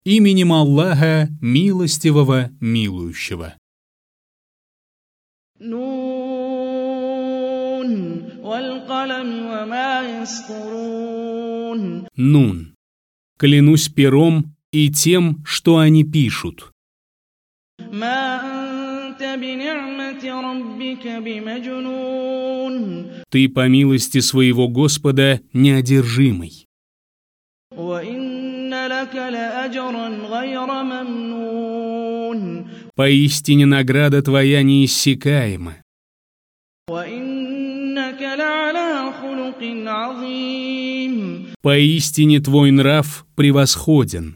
Именем Аллаха, милостивого, милующего. Нун. Клянусь пером и тем, что они пишут. Ты по милости своего Господа неодержимый. Поистине награда твоя неиссякаема. Поистине твой нрав превосходен.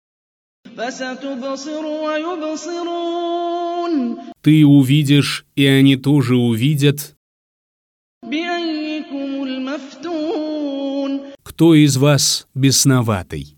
Ты увидишь, и они тоже увидят, кто из вас бесноватый.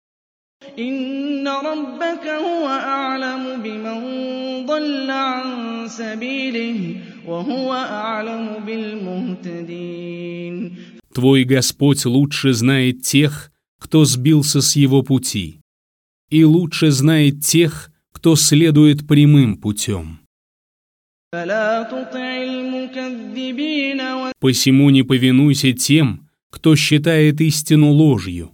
Твой Господь лучше знает тех, кто сбился с его пути, и лучше знает тех, кто следует прямым путем. Посему не повинуйся тем, кто считает истину ложью.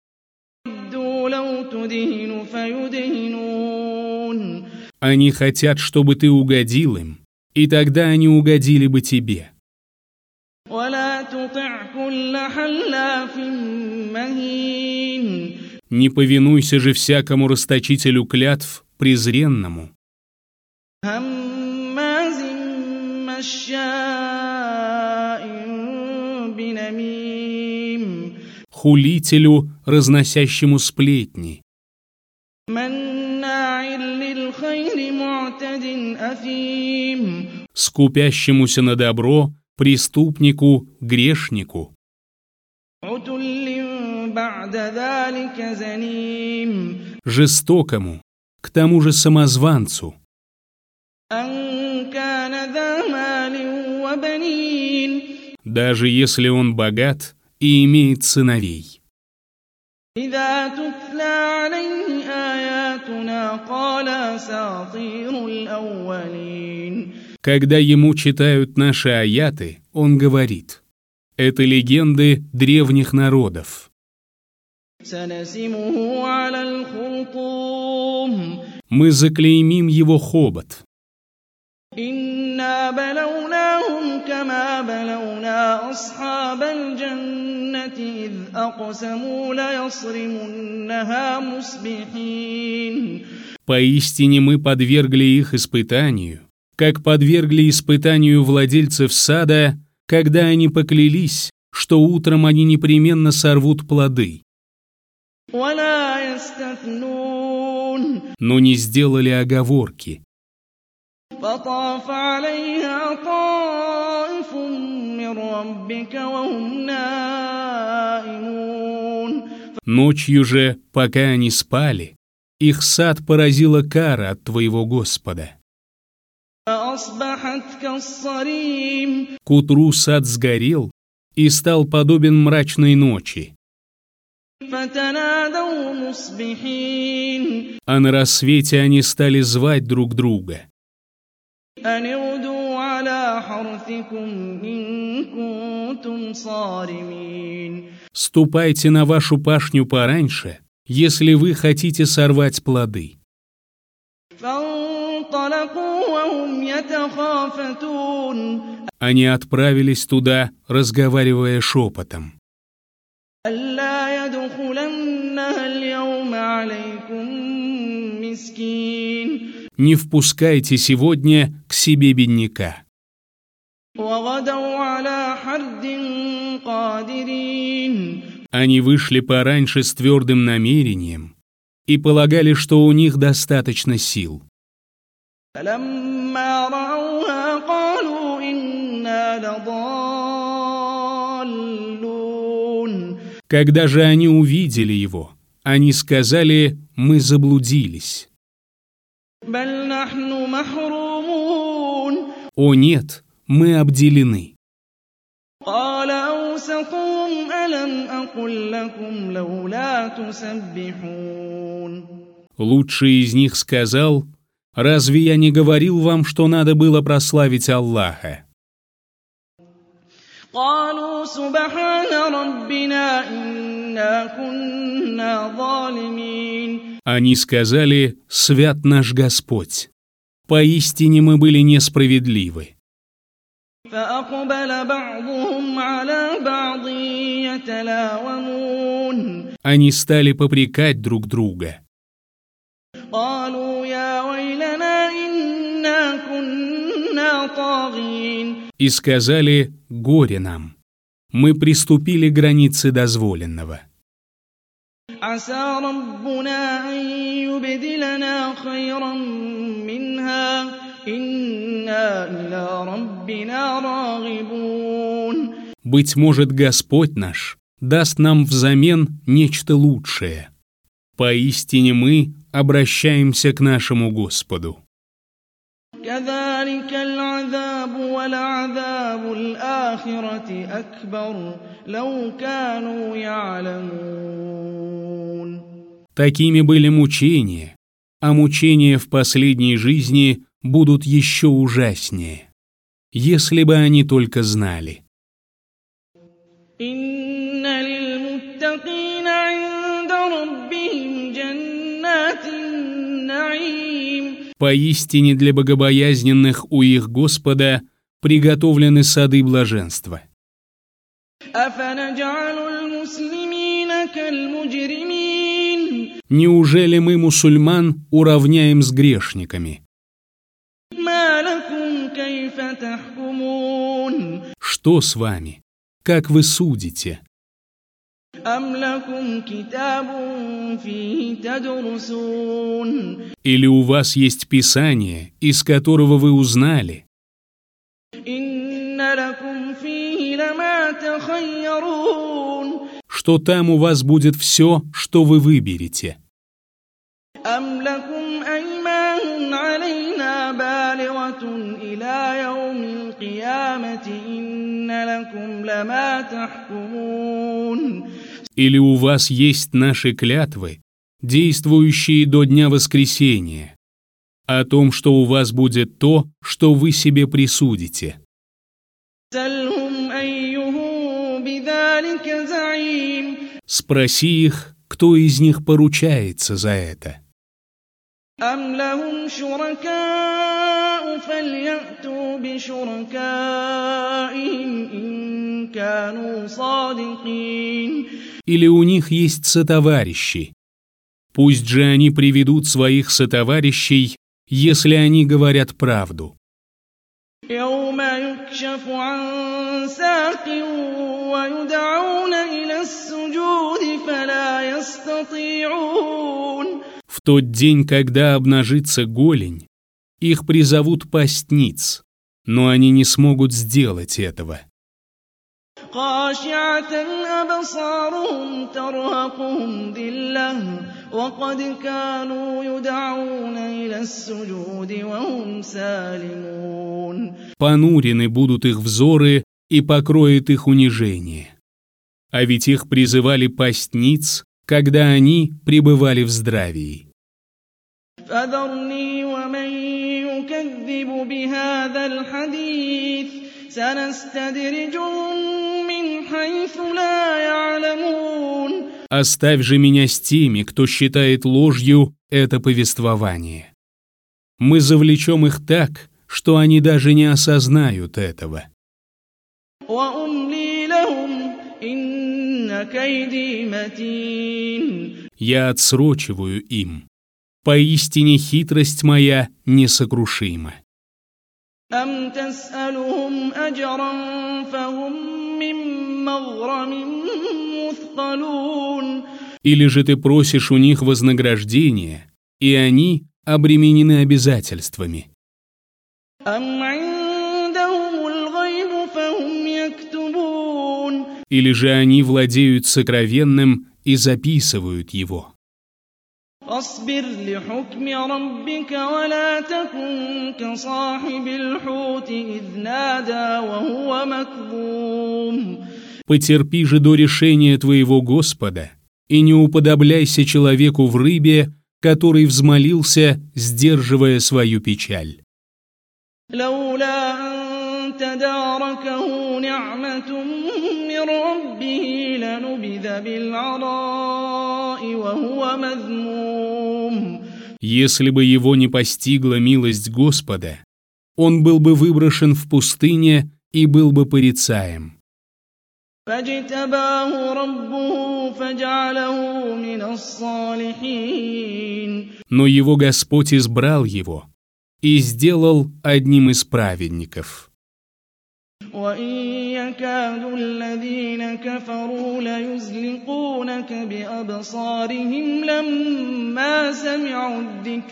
Они хотят, чтобы ты угодил им, и тогда они угодили бы тебе. Не повинуйся же всякому расточителю клятв презренному, хулителю, разносящему сплетни, скупящемуся на добро, преступнику, грешнику, жестокому, к тому же самозванцу, даже если он богат и имеет сыновей. Когда ему читают наши аяты, он говорит: это легенды древних народов. Мы заклеймим его хобот. Поистине мы подвергли их испытанию, как подвергли испытанию владельцев сада, когда они поклялись, что утром они непременно сорвут плоды, но не сделали оговорки. Ночью же, пока они спали, их сад поразила кара от твоего Господа. К утру сад сгорел и стал подобен мрачной ночи. А на рассвете они стали звать друг друга: ступайте на вашу пашню пораньше, если вы хотите сорвать плоды. Они отправились туда, разговаривая шепотом: не впускайте сегодня к себе бедняка. Они вышли пораньше с твердым намерением и полагали, что у них достаточно сил. Когда же они увидели его, они сказали: мы заблудились. О нет, мы обделены. Лучший из них сказал: «Разве я не говорил вам, что надо было прославить Аллаха?» قالوا سبحان ربنا إنا كنا ظالمين. Они сказали: «Свят наш Господь! Поистине мы были несправедливы». فأقبل بعضهم على بعض يتلاومون. Они стали попрекать друг друга. قالوا يا ويلنا إنا كنا طاغين. И сказали: «Горе нам! Мы приступили к границе дозволенного». عسى ربنا أن يبدلنا خيرا منها إنا إلى ربنا راغبون. Быть может, Господь наш даст нам взамен нечто лучшее. Поистине мы обращаемся к нашему Господу. كذلك العذاب ولعذاب الآخرة أكبر لو كانوا يعلمون. Такими были мучения, а мучения в последней жизни будут еще ужаснее, если бы они только знали. إن للمتقين عند ربهم جنات النعيم. Поистине для богобоязненных у их Господа приготовлены сады блаженства. أفنجعل المسلمين كالمجرمين. Неужели мы мусульман уравняем с грешниками? ما لكم كيف تحكمون. Что с вами? Как вы судите? أم لكم كتاب فيه تدرسون. Или у вас есть Писание, из которого вы узнали? إن لكم فيه لما تخيرون. Что там у вас будет все, что вы выберете? أم لكم أيمان علينا بالغة إلى يوم القيامة إن لكم لما تحكمون. Или у вас есть наши клятвы, действующие до дня воскресения, о том, что у вас будет то, что вы себе присудите? سلهم أيهم بذلك زعيم. Спроси их, кто из них поручается за это. أم لهم شركاء فليأتوا بشركائهم إن كانوا صادقين. Или у них есть сотоварищи. Пусть же они приведут своих сотоварищей, если они говорят правду. يوم يكشف عن ساق ويدعون إلى السجود فلا يستطيعون. В тот день, когда обнажится голень, их призовут пасть ниц, но они не смогут сделать этого. خاشعة أبصارهم ترهقهم ذلة وقد كانوا يدعون إلى السجود وهم سالمون. Понурены будут их взоры и покроет их унижение. А ведь их призывали пасть ниц, когда они пребывали в здравии. فذرني ومن يكذب بهذا الحديث سنستدرجهم من حيث لا يعلمون. Оставь же меня с теми, кто считает ложью это повествование. Мы завлечем их так, что они даже не осознают этого. وأملي لهم إن كيدي متين. Я отсрочиваю им. Поистине хитрость моя несокрушима. أم تسألهم أجرا فهم من مغرم مثقلون. Или же ты просишь у них вознаграждения, и они обременены обязательствами. أم عندهم الغيب فهم يكتبون. Или же они владеют сокровенным и записывают его. فاصبر لحكم ربك ولا تكن كصاحب الحوت إذ نادى وهو مكظوم. Потерпи же до решения твоего Господа, и не уподобляйся человеку в рыбе, который взмолился, сдерживая свою печаль. لولا أن تداركه نعمة من ربه لنبذ بالعراء وهو مذموم. Если бы его не постигла милость Господа, он был бы выброшен в пустыне и был бы порицаем. فاجتباه ربه فجعله من الصالحين. Но его Господь избрал его и сделал одним из праведников. وإن يكاد الذين كفروا ليزلقونك بأبصارهم لما سمعوا الذكر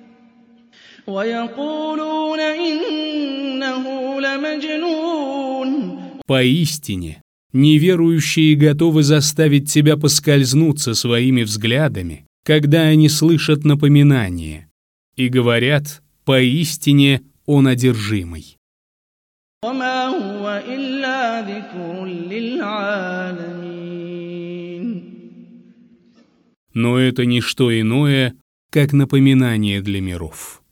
ويقولون إنه لمجنون. Поистине, неверующие готовы заставить тебя поскользнуться своими взглядами, когда они слышат напоминание, и говорят: поистине он одержимый. وما هو إلا ذكر للعالمين. Но это не что иное, как напоминание для миров.